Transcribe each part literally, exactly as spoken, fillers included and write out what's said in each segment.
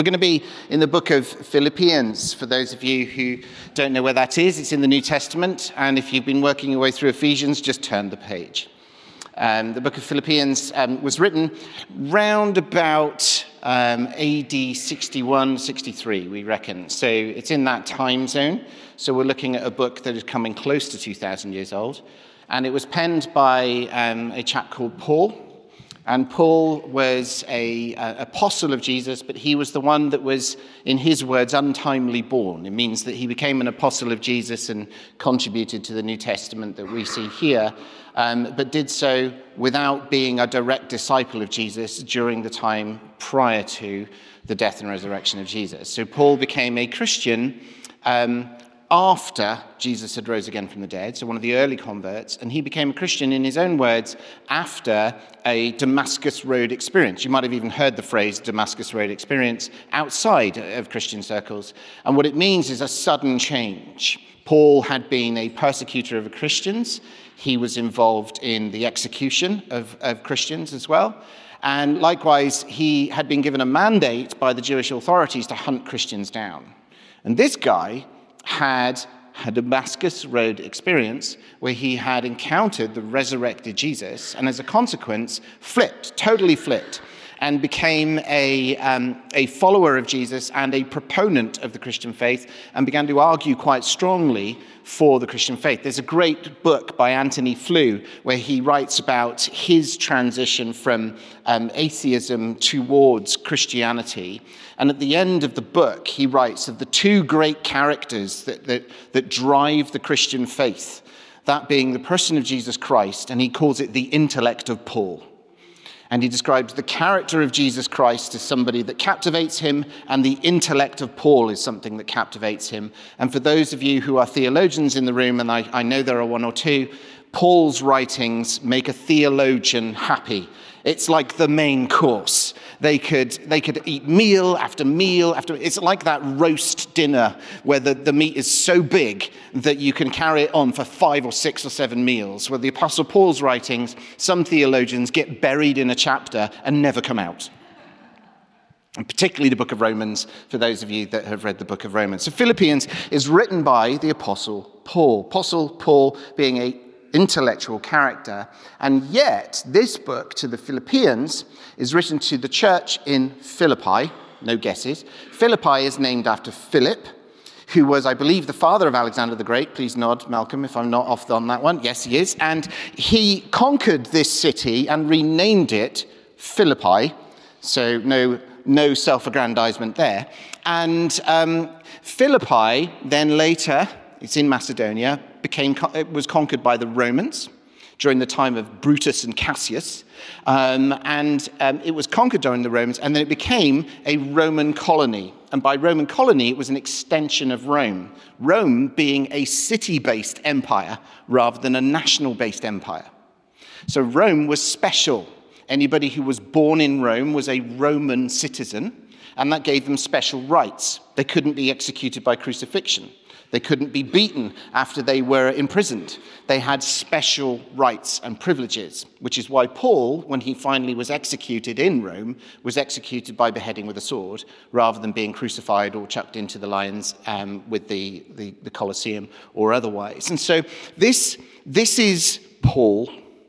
We're going to be in the book of Philippians. For those of you who don't know where that is, it's in the New Testament. And if you've been working your way through Ephesians, just turn the page. Um, the book of Philippians um, was written round about um, A D sixty-one, sixty-three, we reckon. So it's in that time zone. So we're looking at a book that is coming close to two thousand years old. And it was penned by um, a chap called Paul. And Paul was an apostle of Jesus, but he was the one that was, in his words, untimely born. It means that he became an apostle of Jesus and contributed to the New Testament that we see here, um, but did so without being a direct disciple of Jesus during the time prior to the death and resurrection of Jesus. So Paul became a Christian um, after Jesus had rose again from the dead, so one of the early converts, and he became a Christian, in his own words, after a Damascus Road experience. You might have even heard the phrase Damascus Road experience outside of Christian circles, and what it means is a sudden change. Paul had been a persecutor of Christians. He was involved in the execution of, of Christians as well, and likewise, he had been given a mandate by the Jewish authorities to hunt Christians down. And this guy had a Damascus Road experience where he had encountered the resurrected Jesus and as a consequence flipped, totally flipped, and became a, um, a follower of Jesus and a proponent of the Christian faith and began to argue quite strongly for the Christian faith. There's a great book by Anthony Flew where he writes about his transition from um, atheism towards Christianity. And at the end of the book, he writes of the two great characters that, that, that drive the Christian faith, that being the person of Jesus Christ, and he calls it the intellect of Paul. And he describes the character of Jesus Christ as somebody that captivates him, and the intellect of Paul is something that captivates him. And for those of you who are theologians in the room, and I, I know there are one or two, Paul's writings make a theologian happy. It's like the main course. They could they could eat meal after meal after. It's like that roast dinner where the, the meat is so big that you can carry it on for five or six or seven meals. Where the Apostle Paul's writings, some theologians get buried in a chapter and never come out. And particularly the book of Romans, for those of you that have read the book of Romans. So Philippians is written by the Apostle Paul. Apostle Paul being a intellectual character, and yet this book to the Philippians is written to the church in Philippi. No guesses. Philippi is named after Philip, who was, I believe, the father of Alexander the Great. Please nod, Malcolm, if I'm not off on that one. Yes, he is. And he conquered this city and renamed it Philippi, so no no self-aggrandizement there. And um, Philippi then later, it's in Macedonia, became it was conquered by the Romans during the time of Brutus and Cassius, um, and um, it was conquered during the Romans, and then it became a Roman colony. And by Roman colony, it was an extension of Rome, Rome being a city-based empire rather than a national-based empire. So Rome was special. Anybody who was born in Rome was a Roman citizen, and that gave them special rights. They couldn't be executed by crucifixion. They couldn't be beaten after they were imprisoned. They had special rights and privileges, which is why Paul, when he finally was executed in Rome, was executed by beheading with a sword rather than being crucified or chucked into the lions um, with the, the, the Colosseum or otherwise. And so this, this is Paul,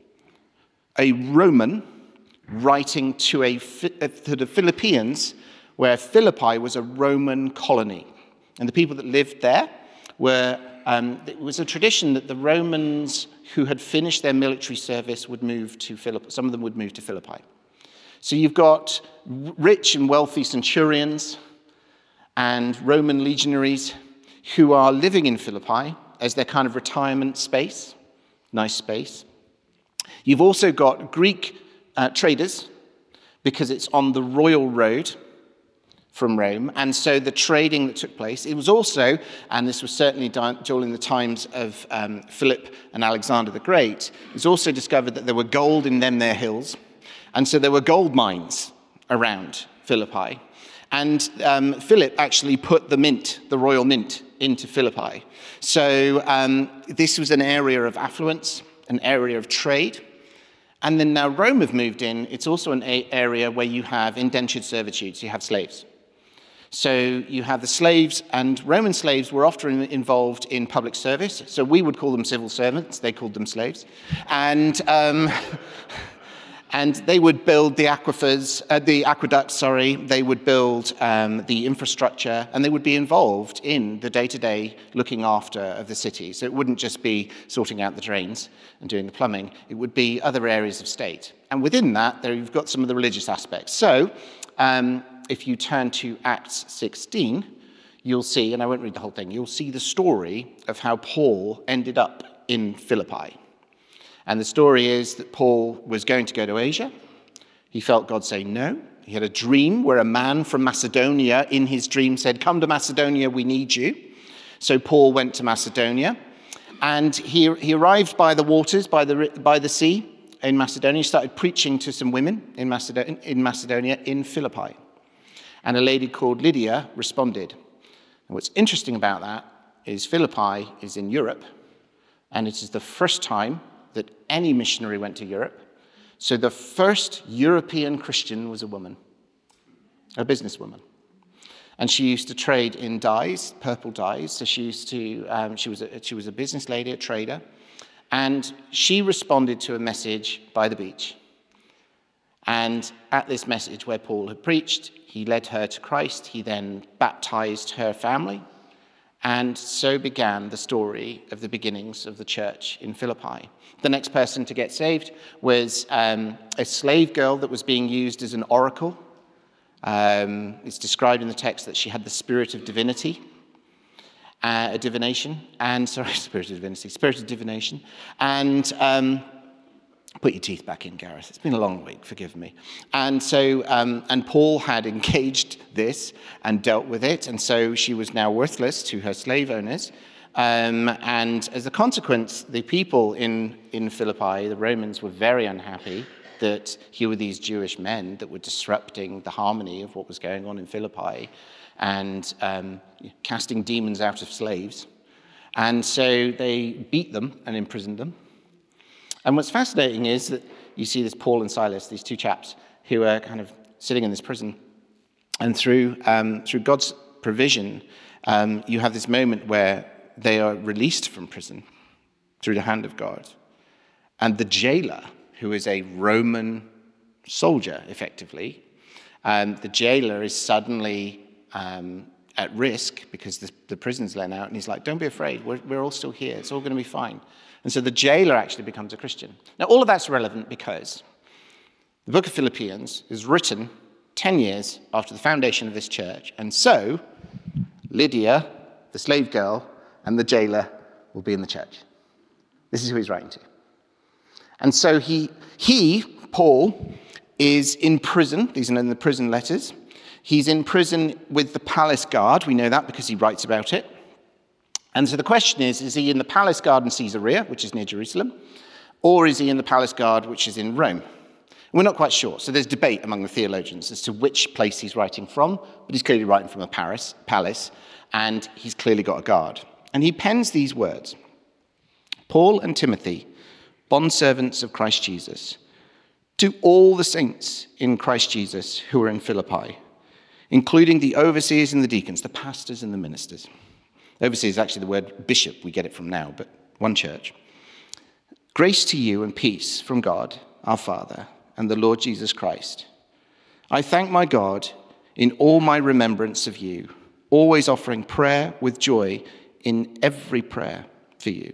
a Roman, writing to, a, to the Philippians, where Philippi was a Roman colony. And the people that lived there were, um, it was a tradition that the Romans who had finished their military service would move to Philippi. Some of them would move to Philippi. So you've got rich and wealthy centurions and Roman legionaries who are living in Philippi as their kind of retirement space, nice space. You've also got Greek uh, traders, because it's on the royal road from Rome, and so the trading that took place, it was also, and this was certainly during the times of um, Philip and Alexander the Great, it was also discovered that there were gold in them their hills, and so there were gold mines around Philippi. And um, Philip actually put the mint, the royal mint, into Philippi. So um, this was an area of affluence, an area of trade. And then now Rome have moved in, it's also an area where you have indentured servitude, so you have slaves. So you have the slaves, and Roman slaves were often involved in public service. So we would call them civil servants. They called them slaves. And um, and they would build the aquifers, uh, the aqueducts, sorry. They would build um, the infrastructure, and they would be involved in the day-to-day looking after of the city. So it wouldn't just be sorting out the drains and doing the plumbing. It would be other areas of state. And within that, there you've got some of the religious aspects. So um, if you turn to Acts sixteen, you'll see, and I won't read the whole thing, you'll see the story of how Paul ended up in Philippi. And the story is that Paul was going to go to Asia. He felt God say no. He had a dream where a man from Macedonia in his dream said, "Come to Macedonia, we need you." So Paul went to Macedonia, and he, he arrived by the waters, by the, by the sea in Macedonia. He started preaching to some women in Macedonia, in Macedonia, in Philippi. And a lady called Lydia responded. And what's interesting about that is Philippi is in Europe, and it is the first time that any missionary went to Europe. So the first European Christian was a woman, a businesswoman. And she used to trade in dyes, purple dyes. So she used to, um, she was a, she was a business lady, a trader. And she responded to a message by the beach. And at this message where Paul had preached, he led her to Christ. He then baptized her family. And so began the story of the beginnings of the church in Philippi. The next person to get saved was um, a slave girl that was being used as an oracle. Um, it's described in the text that she had the spirit of divinity, uh, a divination, and, sorry, spirit of divinity, spirit of divination. And um, put your teeth back in, Gareth. It's been a long week, forgive me. And so, um, and Paul had engaged this and dealt with it, and so she was now worthless to her slave owners. Um, and as a consequence, the people in, in Philippi, the Romans, were very unhappy that here were these Jewish men that were disrupting the harmony of what was going on in Philippi and um, casting demons out of slaves. And so they beat them and imprisoned them. And what's fascinating is that you see this Paul and Silas, these two chaps, who are kind of sitting in this prison. And through um, through God's provision, um, you have this moment where they are released from prison through the hand of God. And the jailer, who is a Roman soldier, effectively, um, the jailer is suddenly um, at risk because the, the prison's let out. And he's like, "Don't be afraid. We're, we're all still here. It's all going to be fine." And so the jailer actually becomes a Christian. Now, all of that's relevant because the book of Philippians is written ten years after the foundation of this church. And so Lydia, the slave girl, and the jailer will be in the church. This is who he's writing to. And so he, he, Paul, is in prison. These are in the prison letters. He's in prison with the palace guard. We know that because he writes about it. And so the question is, is he in the palace guard in Caesarea, which is near Jerusalem, or is he in the palace guard, which is in Rome? We're not quite sure. So there's debate among the theologians as to which place he's writing from, but he's clearly writing from a Paris, palace, and he's clearly got a guard. And he pens these words: "Paul and Timothy, bondservants of Christ Jesus, to all the saints in Christ Jesus who are in Philippi, including the overseers and the deacons," the pastors and the ministers. Overseer is actually the word bishop. We get it from now, but one church. "Grace to you and peace from God, our Father, and the Lord Jesus Christ. I thank my God in all my remembrance of you, always offering prayer with joy in every prayer for you,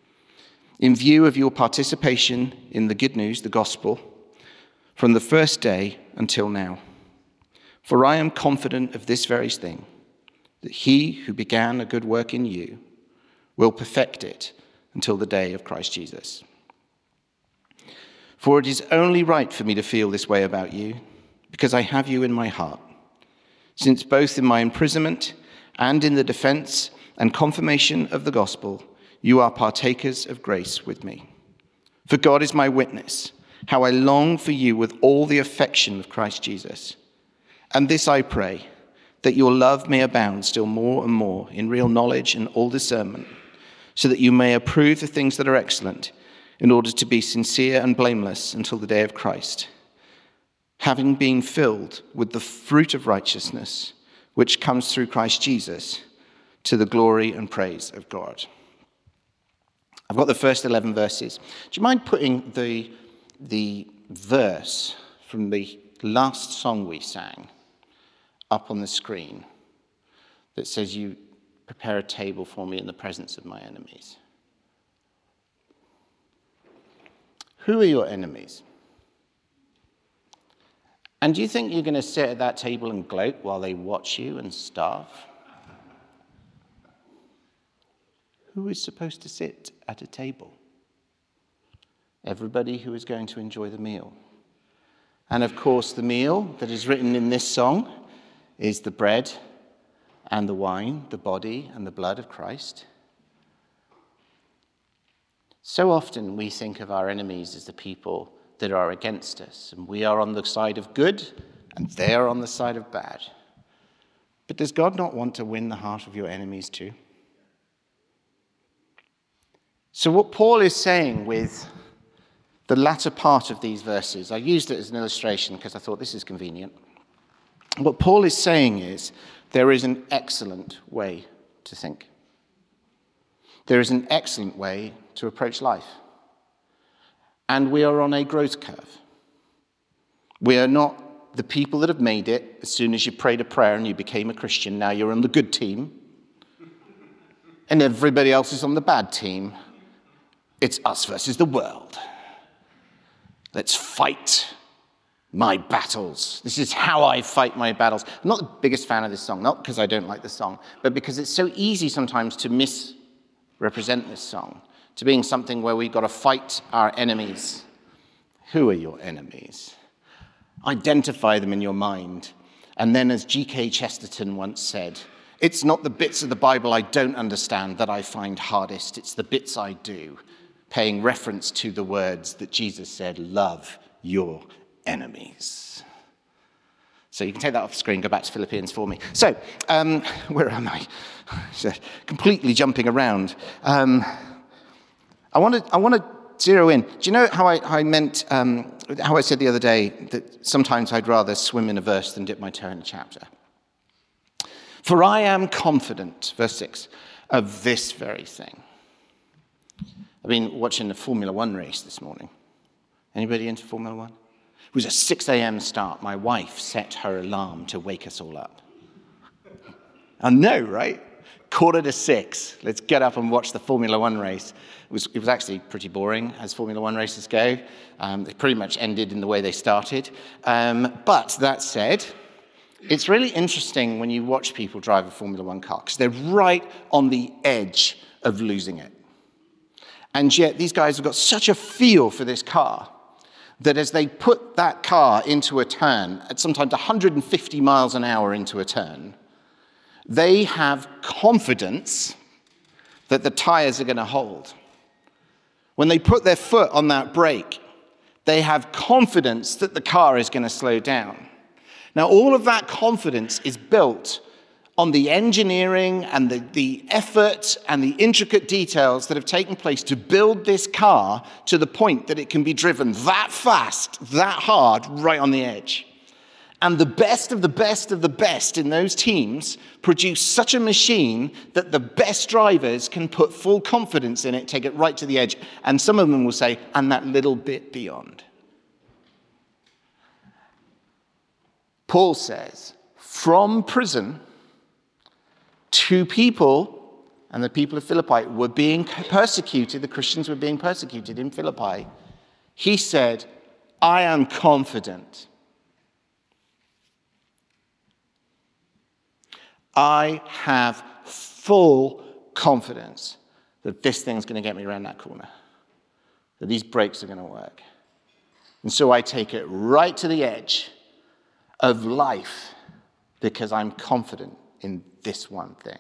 in view of your participation in the good news, the gospel, from the first day until now. For I am confident of this very thing, that he who began a good work in you will perfect it until the day of Christ Jesus. For it is only right for me to feel this way about you, because I have you in my heart, since both in my imprisonment and in the defense and confirmation of the gospel, you are partakers of grace with me. For God is my witness, how I long for you with all the affection of Christ Jesus. And this I pray, that your love may abound still more and more in real knowledge and all discernment, so that you may approve the things that are excellent, in order to be sincere and blameless until the day of Christ, having been filled with the fruit of righteousness, which comes through Christ Jesus, to the glory and praise of God. I've got the first eleven verses. Do you mind putting the, the verse from the last song we sang up on the screen that says, "You prepare a table for me in the presence of my enemies"? Who are your enemies? And do you think you're going to sit at that table and gloat while they watch you and starve? Who is supposed to sit at a table? Everybody who is going to enjoy the meal. And of course, the meal that is written in this song is the bread and the wine, the body and the blood of Christ. So often we think of our enemies as the people that are against us, and we are on the side of good, and they are on the side of bad. But does God not want to win the heart of your enemies too? So what Paul is saying with the latter part of these verses, I used it as an illustration because I thought this is convenient. What Paul is saying is there is an excellent way to think. There is an excellent way to approach life. And we are on a growth curve. We are not the people that have made it as soon as you prayed a prayer and you became a Christian. Now you're on the good team. And everybody else is on the bad team. It's us versus the world. Let's fight my battles. This is how I fight my battles. I'm not the biggest fan of this song, not because I don't like the song, but because it's so easy sometimes to misrepresent this song to being something where we've got to fight our enemies. Who are your enemies? Identify them in your mind. And then, as G K Chesterton once said, it's not the bits of the Bible I don't understand that I find hardest. It's the bits I do, paying reference to the words that Jesus said, love your enemies. So you can take that off the screen, go back to Philippians for me. So, um, where am I? Completely jumping around. Um, I want to I want to zero in. Do you know how I, I meant, um, how I said the other day that sometimes I'd rather swim in a verse than dip my toe in a chapter? For I am confident, verse six, of this very thing. I've been watching the Formula One race this morning. Anybody into Formula One? It was a six a.m. start. My wife set her alarm to wake us all up. I know, right? Quarter to six. Let's get up and watch the Formula One race. It was, it was actually pretty boring, as Formula One races go. Um, they pretty much ended in the way they started. Um, but that said, it's really interesting when you watch people drive a Formula One car, because they're right on the edge of losing it. And yet these guys have got such a feel for this car that as they put that car into a turn, at sometimes one hundred fifty miles an hour into a turn, they have confidence that the tires are going to hold. When they put their foot on that brake, they have confidence that the car is going to slow down. Now, all of that confidence is built on the engineering and the, the effort and the intricate details that have taken place to build this car to the point that it can be driven that fast, that hard, right on the edge. And the best of the best of the best in those teams produce such a machine that the best drivers can put full confidence in it, take it right to the edge. And some of them will say, and that little bit beyond. Paul says, from prison, two people, and the people of Philippi, were being persecuted. The Christians were being persecuted in Philippi. He said, I am confident. I have full confidence that this thing's going to get me around that corner, that these brakes are going to work. And so I take it right to the edge of life because I'm confident in this one thing.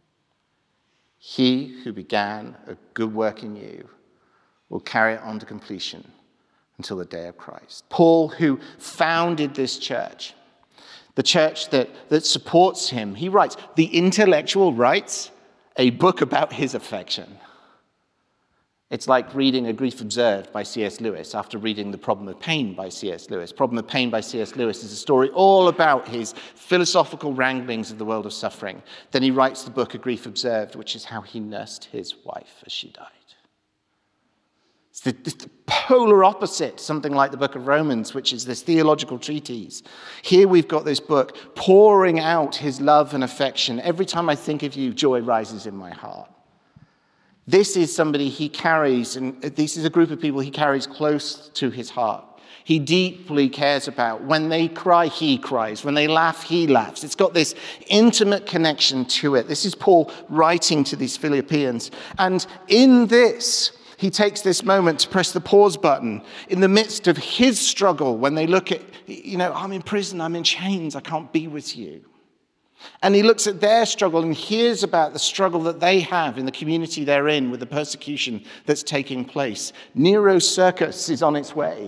He who began a good work in you will carry it on to completion until the day of Christ. Paul, who founded this church, the church that, that supports him, he writes, the intellectual writes a book about his affection. It's like reading A Grief Observed by C S Lewis after reading The Problem of Pain by C S Lewis. Problem of Pain by C S Lewis is a story all about his philosophical wranglings of the world of suffering. Then he writes the book A Grief Observed, which is how he nursed his wife as she died. It's the, it's the polar opposite, something like the book of Romans, which is this theological treatise. Here we've got this book pouring out his love and affection. Every time I think of you, joy rises in my heart. This is somebody he carries, and this is a group of people he carries close to his heart. He deeply cares about. When they cry, he cries. When they laugh, he laughs. It's got this intimate connection to it. This is Paul writing to these Philippians. And in this, he takes this moment to press the pause button in the midst of his struggle when they look at, you know, I'm in prison, I'm in chains, I can't be with you. And he looks at their struggle and hears about the struggle that they have in the community they're in with the persecution that's taking place. Nero's circus is on its way.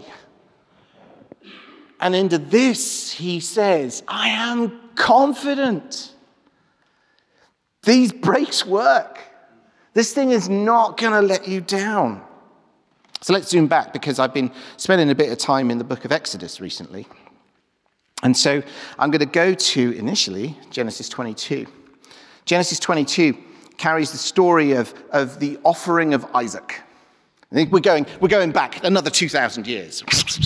And into this, he says, I am confident. These breaks work. This thing is not going to let you down. So let's zoom back, because I've been spending a bit of time in the book of Exodus recently. And so I'm going to go to, initially, Genesis twenty-two. Genesis twenty-two carries the story of, of the offering of Isaac. I think we're going, we're going back another two thousand years.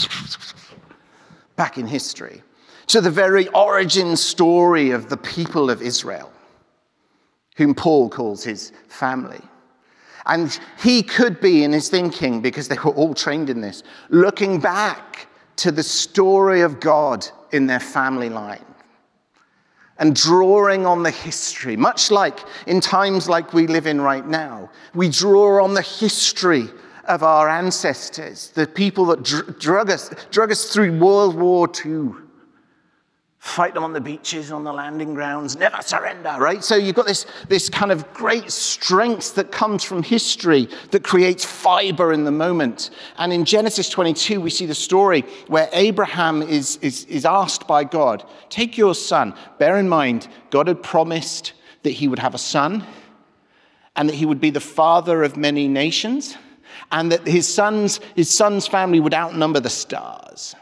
Back in history. To the very origin story of the people of Israel, whom Paul calls his family. And he could be, in his thinking, because they were all trained in this, looking back to the story of God in their family line and drawing on the history, much like in times like we live in right now. We draw on the history of our ancestors, the people that dr- drug us, drug us through World War Two. Fight them on the beaches, on the landing grounds, never surrender, right? So you've got this, this kind of great strength that comes from history that creates fiber in the moment. And in Genesis twenty-two, we see the story where Abraham is, is, is asked by God, take your son. Bear in mind, God had promised that he would have a son and that he would be the father of many nations and that his son's, his son's family would outnumber the stars.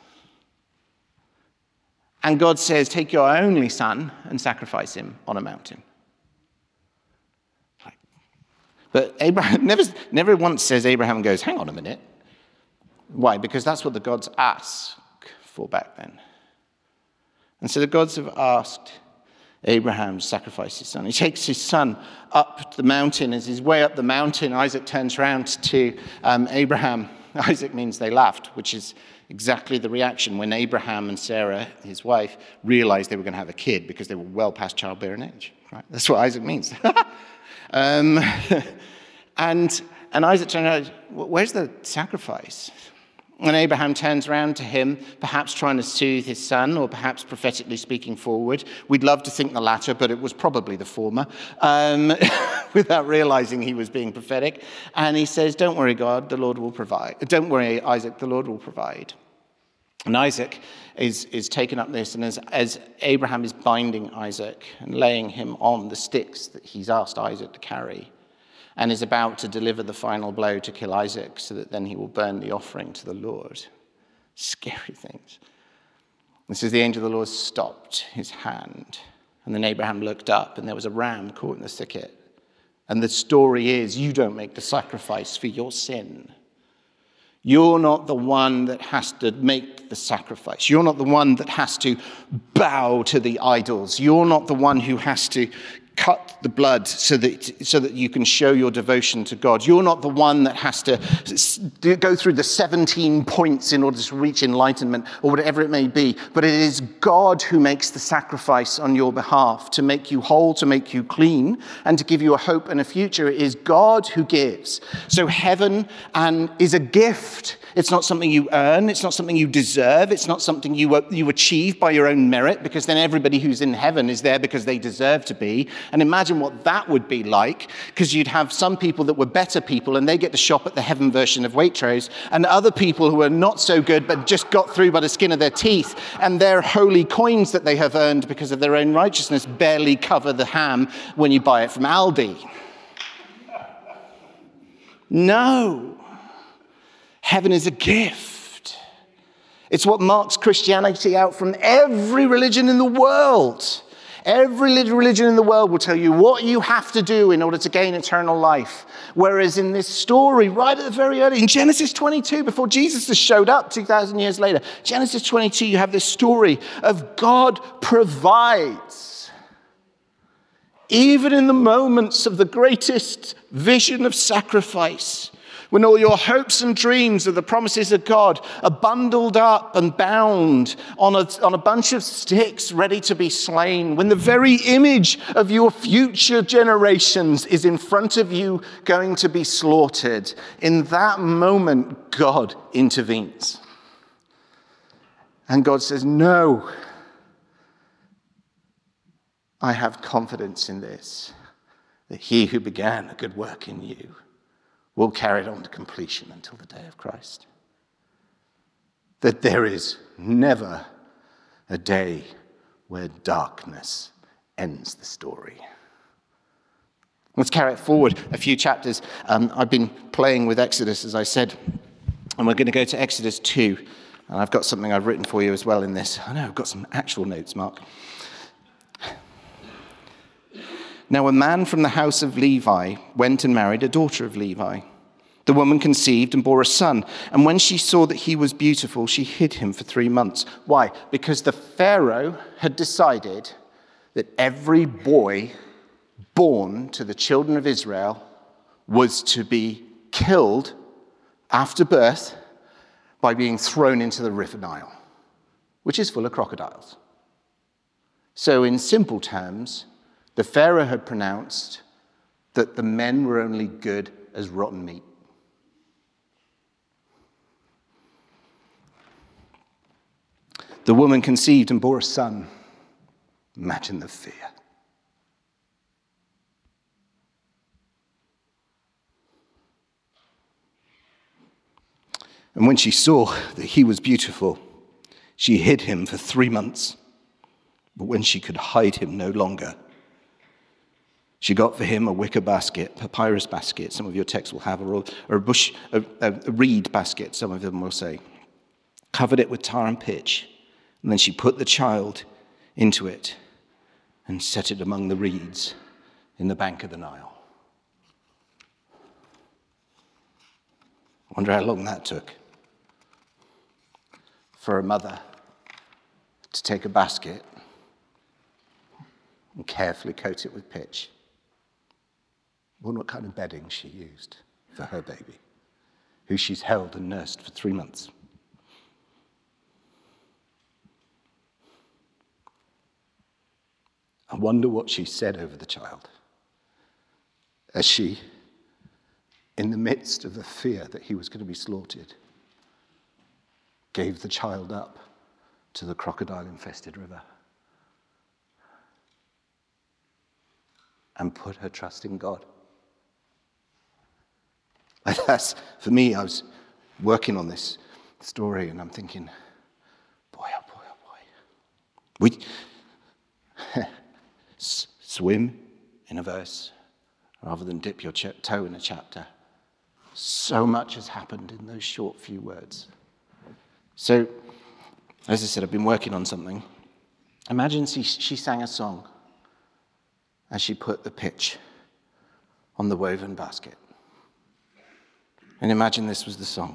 And God says, take your only son and sacrifice him on a mountain. But Abraham never, never once says Abraham goes, hang on a minute. Why? Because that's what the gods ask for back then. And so the gods have asked Abraham to sacrifice his son. He takes his son up the mountain. As he's way up the mountain, Isaac turns around to um, Abraham. Isaac means they laughed, which is exactly the reaction when Abraham and Sarah, his wife, realized they were going to have a kid because they were well past childbearing age. Right? That's what Isaac means. um, and, and Isaac turned around, where's the sacrifice? And Abraham turns around to him, perhaps trying to soothe his son, or perhaps prophetically speaking forward. We'd love to think the latter, but it was probably the former, um, without realizing he was being prophetic. And he says, don't worry, God, the Lord will provide. Don't worry, Isaac, the Lord will provide. And Isaac is, is taken up this, and as, as Abraham is binding Isaac and laying him on the sticks that he's asked Isaac to carry, and is about to deliver the final blow to kill Isaac so that then he will burn the offering to the Lord. Scary things. It says the angel of the Lord stopped his hand, and then Abraham looked up, and there was a ram caught in the thicket. And the story is, you don't make the sacrifice for your sin. You're not the one that has to make the sacrifice. You're not the one that has to bow to the idols. You're not the one who has to cut the blood so that so that you can show your devotion to God. You're not the one that has to go through the seventeen points in order to reach enlightenment or whatever it may be. But it is God who makes the sacrifice on your behalf to make you whole, to make you clean, and to give you a hope and a future. It is God who gives. So heaven and is a gift. It's not something you earn. It's not something you deserve. It's not something you, you achieve by your own merit, because then everybody who's in heaven is there because they deserve to be. And imagine what that would be like, because you'd have some people that were better people and they get to shop at the heaven version of Waitrose, and other people who are not so good but just got through by the skin of their teeth, and their holy coins that they have earned because of their own righteousness barely cover the ham when you buy it from Aldi. No. Heaven is a gift. It's what marks Christianity out from every religion in the world. Every religion in the world will tell you what you have to do in order to gain eternal life. Whereas in this story, right at the very early, in Genesis twenty-two, before Jesus has showed up two thousand years later, Genesis twenty-two, you have this story of God provides. Even in the moments of the greatest vision of sacrifice, when all your hopes and dreams of the promises of God are bundled up and bound on a, on a bunch of sticks ready to be slain, when the very image of your future generations is in front of you going to be slaughtered, in that moment, God intervenes. And God says, no, I have confidence in this, that he who began a good work in you will carry it on to completion until the day of Christ. That there is never a day where darkness ends the story. Let's carry it forward a few chapters. Um, I've been playing with Exodus, as I said, and we're going to go to Exodus two. And I've got something I've written for you as well in this. I know, I've got some actual notes, Mark. Now a man from the house of Levi went and married a daughter of Levi. The woman conceived and bore a son, and when she saw that he was beautiful, she hid him for three months. Why? Because the Pharaoh had decided that every boy born to the children of Israel was to be killed after birth by being thrown into the river Nile, which is full of crocodiles. So in simple terms, the Pharaoh had pronounced that the men were only good as rotten meat. The woman conceived and bore a son. Imagine the fear. And when she saw that he was beautiful, she hid him for three months. But when she could hide him no longer, she got for him a wicker basket, papyrus basket, some of your texts will have, or a bush, a, a reed basket, some of them will say, covered it with tar and pitch, and then she put the child into it and set it among the reeds in the bank of the Nile. I wonder how long that took for a mother to take a basket and carefully coat it with pitch. I wonder what kind of bedding she used for her baby, who she's held and nursed for three months. I wonder what she said over the child as she, in the midst of the fear that he was going to be slaughtered, gave the child up to the crocodile-infested river and put her trust in God. That's, for me, I was working on this story and I'm thinking, boy, oh boy, oh boy. We s- swim in a verse rather than dip your ch- toe in a chapter. So much has happened in those short few words. So, as I said, I've been working on something. Imagine she, she sang a song as she put the pitch on the woven basket. And imagine this was the song.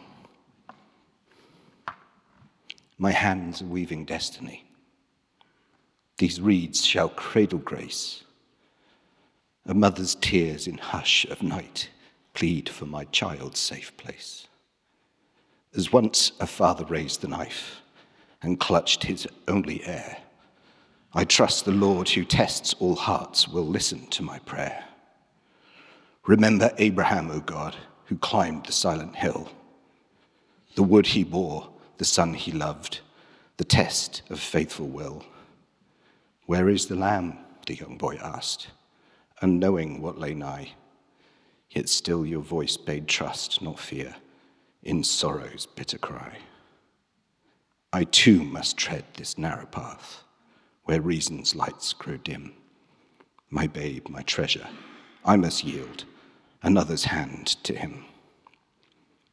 My hands are weaving destiny. These reeds shall cradle grace. A mother's tears in hush of night plead for my child's safe place. As once a father raised the knife and clutched his only heir, I trust the Lord who tests all hearts will listen to my prayer. Remember Abraham, O God, who climbed the silent hill, the wood he bore, the son he loved, the test of faithful will. Where is the lamb? The young boy asked, unknowing what lay nigh. Yet still your voice bade trust, not fear, in sorrow's bitter cry. I too must tread this narrow path, where reason's lights grow dim. My babe, my treasure, I must yield another's hand to him.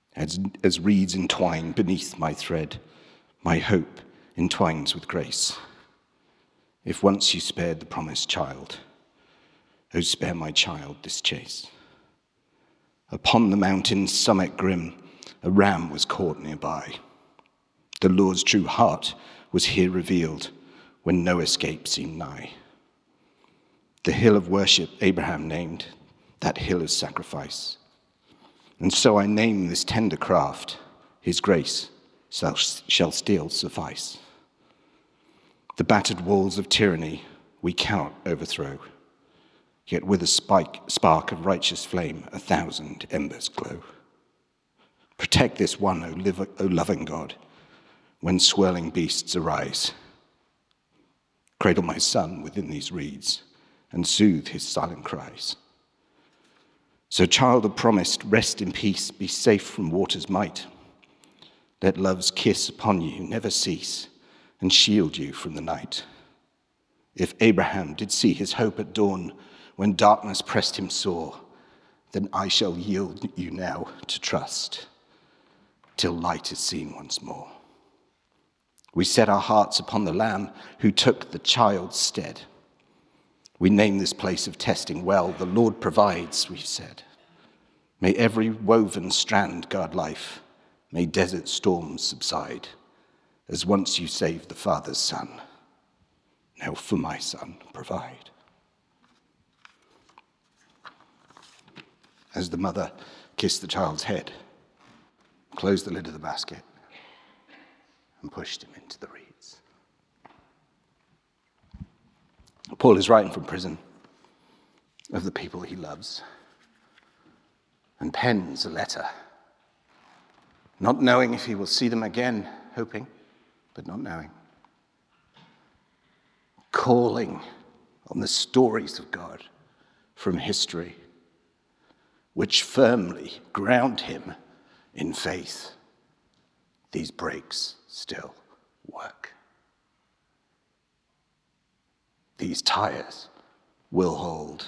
As, as reeds entwine beneath my thread, my hope entwines with grace. If once you spared the promised child, oh, spare my child this chase. Upon the mountain's summit grim, a ram was caught nearby. The Lord's true heart was here revealed when no escape seemed nigh. The hill of worship Abraham named, that hill of sacrifice. And so I name this tender craft, his grace shall, shall still suffice. The battered walls of tyranny we cannot overthrow, yet with a spike, spark of righteous flame a thousand embers glow. Protect this one, O, live, O loving God, when swirling beasts arise. Cradle my son within these reeds and soothe his silent cries. So, child of promised, rest in peace, be safe from water's might. Let love's kiss upon you never cease and shield you from the night. If Abraham did see his hope at dawn when darkness pressed him sore, then I shall yield you now to trust till light is seen once more. We set our hearts upon the Lamb who took the child's stead. We name this place of testing well. The Lord provides, we've said. May every woven strand guard life. May desert storms subside. As once you saved the Father's Son, now for my son provide. As the mother kissed the child's head, closed the lid of the basket, and pushed him into the reeds. Paul is writing from prison of the people he loves and pens a letter, not knowing if he will see them again, hoping, but not knowing. Calling on the stories of God from history, which firmly ground him in faith. These breaks still work. These tires will hold.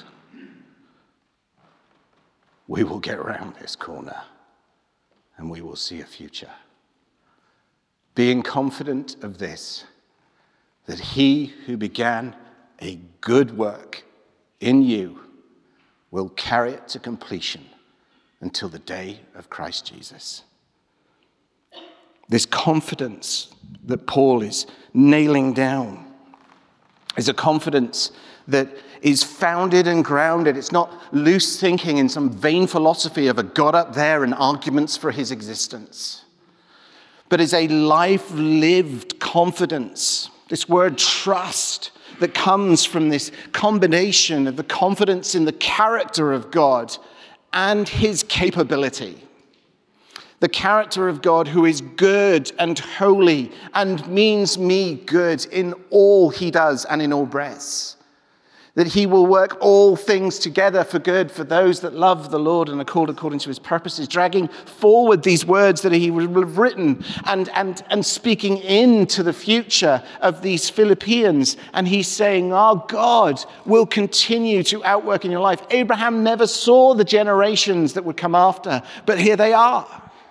We will get around this corner and we will see a future. Being confident of this, that he who began a good work in you will carry it to completion until the day of Christ Jesus. This confidence that Paul is nailing down is a confidence that is founded and grounded. It's not loose thinking in some vain philosophy of a God up there and arguments for his existence, but is a life-lived confidence. This word trust that comes from this combination of the confidence in the character of God and his capability. The character of God who is good and holy and means me good in all he does and in all breaths. That he will work all things together for good for those that love the Lord and are called according to his purposes, dragging forward these words that he would have written and, and, and speaking into the future of these Philippians. And he's saying, our God will continue to outwork in your life. Abraham never saw the generations that would come after, but here they are.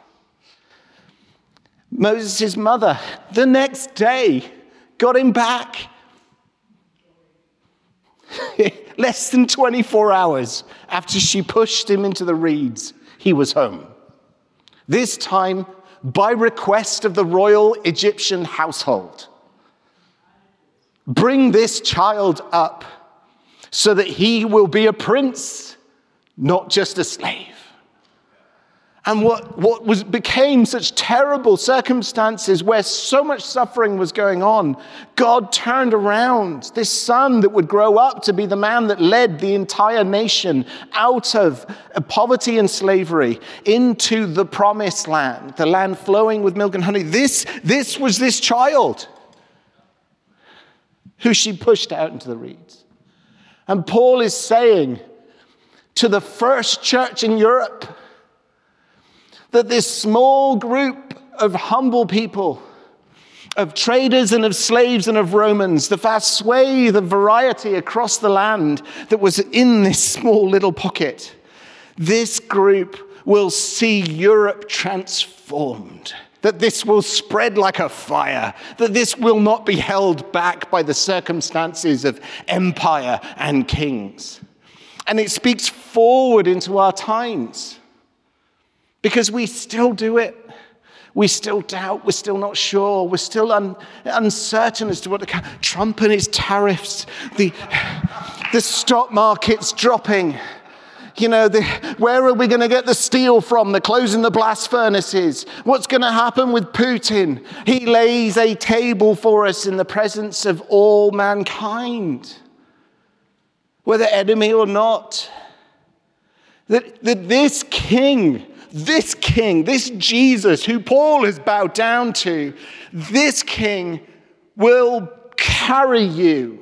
Moses' mother, the next day, got him back. Less than twenty-four hours after she pushed him into the reeds, he was home. This time, by request of the royal Egyptian household. Bring this child up so that he will be a prince, not just a slave. And what, what was became such terrible circumstances where so much suffering was going on, God turned around this son that would grow up to be the man that led the entire nation out of poverty and slavery into the promised land, the land flowing with milk and honey. This, this was this child who she pushed out into the reeds. And Paul is saying to the first church in Europe, that this small group of humble people, of traders and of slaves and of Romans, the vast swathe of variety across the land that was in this small little pocket, this group will see Europe transformed, that this will spread like a fire, that this will not be held back by the circumstances of empire and kings. And it speaks forward into our times, because we still do it. We still doubt, we're still not sure, we're still un, uncertain as to what the, Trump and his tariffs, the, the stock market's dropping. You know, the, where are we going to get the steel from? They're closing the blast furnaces. What's going to happen with Putin? He lays a table for us in the presence of all mankind, whether enemy or not. That, that this king, this king, this Jesus who Paul has bowed down to, this king will carry you.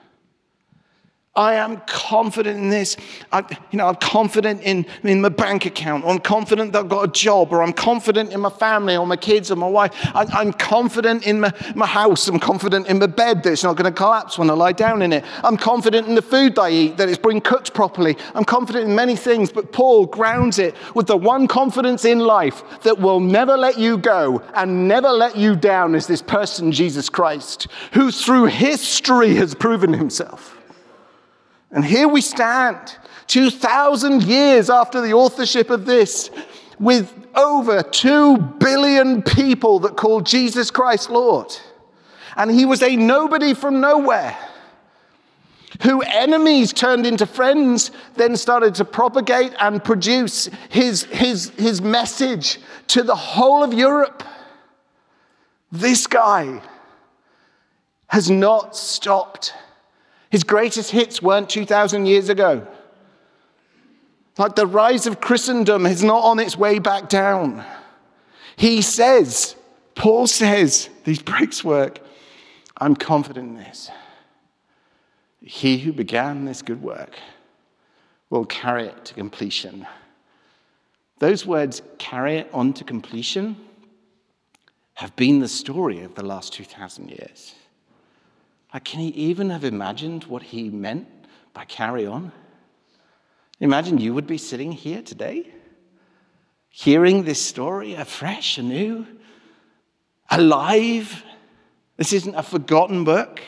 I am confident in this. I, you know, I'm confident in, in my bank account. Or I'm confident that I've got a job. Or I'm confident in my family or my kids or my wife. I, I'm confident in my, my house. I'm confident in my bed that it's not going to collapse when I lie down in it. I'm confident in the food that I eat, that it's being cooked properly. I'm confident in many things. But Paul grounds it with the one confidence in life that will never let you go and never let you down, is this person, Jesus Christ, who through history has proven himself. And here we stand, two thousand years after the authorship of this, with over two billion people that call Jesus Christ Lord. And he was a nobody from nowhere, who enemies turned into friends, then started to propagate and produce his, his, his message to the whole of Europe. This guy has not stopped. His greatest hits weren't two thousand years ago. Like the rise of Christendom is not on its way back down. He says, Paul says, these breaks work, I'm confident in this. He who began this good work will carry it to completion. Those words, carry it on to completion, have been the story of the last two thousand years. Like, can he even have imagined what he meant by carry on? Imagine you would be sitting here today, hearing this story afresh, anew, alive. This isn't a forgotten book.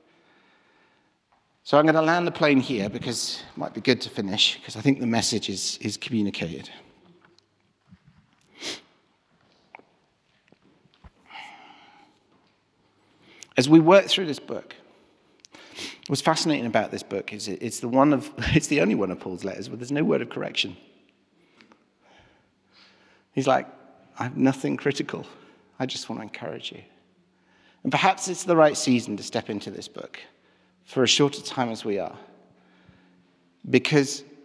So I'm going to land the plane here because it might be good to finish, because I think the message is, is communicated. As we work through this book, what's fascinating about this book is it's the one of it's the only one of Paul's letters where there's no word of correction. He's like, I have nothing critical. I just want to encourage you. And perhaps it's the right season to step into this book for as short a time as we are. Because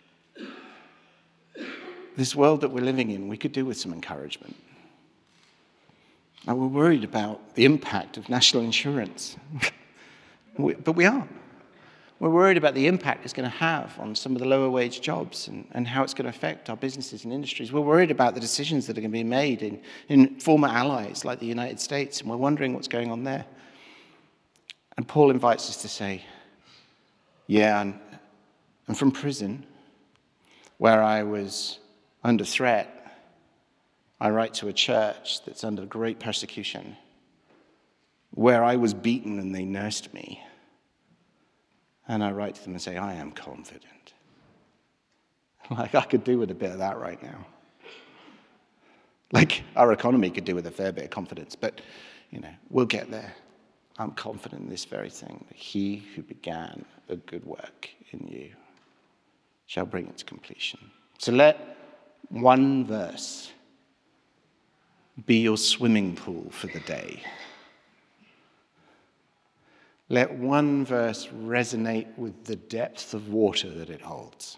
this world that we're living in, we could do with some encouragement. Now, we're worried about the impact of national insurance, but we aren't. We're worried about the impact it's going to have on some of the lower wage jobs and, and how it's going to affect our businesses and industries. We're worried about the decisions that are going to be made in, in former allies like the United States, and we're wondering what's going on there. And Paul invites us to say, yeah, and, and from prison, where I was under threat, I write to a church that's under great persecution, where I was beaten and they nursed me. And I write to them and say, I am confident. Like, I could do with a bit of that right now. Like, our economy could do with a fair bit of confidence, but, you know, we'll get there. I'm confident in this very thing, that he who began a good work in you shall bring it to completion. So let one verse be your swimming pool for the day. Let one verse resonate with the depth of water that it holds.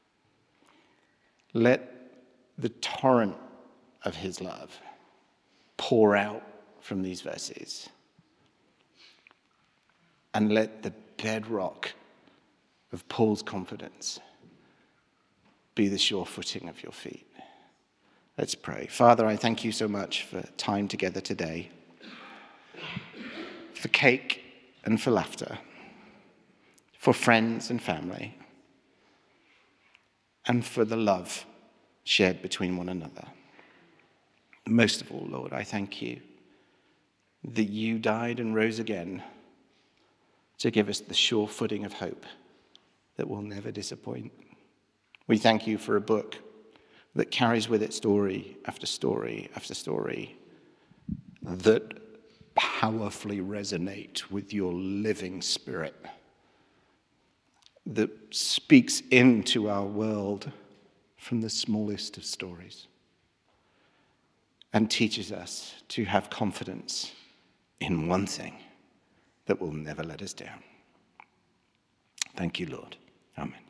Let the torrent of his love pour out from these verses. And let the bedrock of Paul's confidence be the sure footing of your feet. Let's pray. Father, I thank you so much for time together today, for cake and for laughter, for friends and family, and for the love shared between one another. Most of all, Lord, I thank you that you died and rose again to give us the sure footing of hope that will never disappoint. We thank you for a book that carries with it story after story after story that powerfully resonate with your living spirit, that speaks into our world from the smallest of stories and teaches us to have confidence in one thing that will never let us down. Thank you, Lord. Amen.